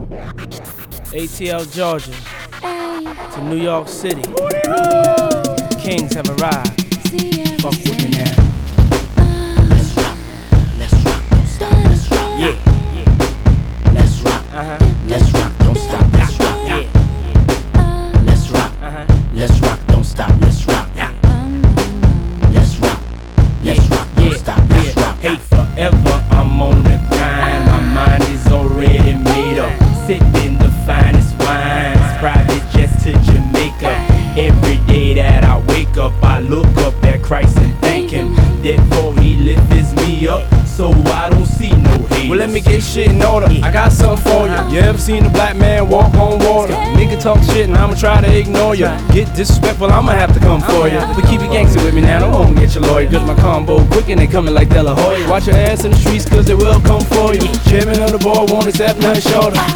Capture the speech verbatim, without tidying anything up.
A T L, Georgia, to New York City. Kings have arrived. Fuck with me now. Let's rock, let's rock, don't stop, let's rock. Yeah, Let's rock, uh-huh, let's rock, don't stop, let's rock. yeah, Let's rock, uh-huh, let's rock, don't stop, let's rock. Let's rock, let's rock, don't stop, let's rock. Hey, forever I'm on the grind. My mind is already made up. Sipping the finest wines, private jets to Jamaica. Every day that I wake up, I look up at Christ and thank Him. Therefore He lifts me up, so I don't see no hate. Well, let me get shit in order. I got something for you. You ever seen a black man walk on water? Nigga talk shit and I'ma try to ignore you. Get disrespectful, I'ma have to come for you. But keep it gangster with me now, don't won't get your lawyer. Cause my combo quick and they coming like De La Hoya. Watch your ass in the streets cause they will come for you. Chairman of the board won't accept nothing shorter.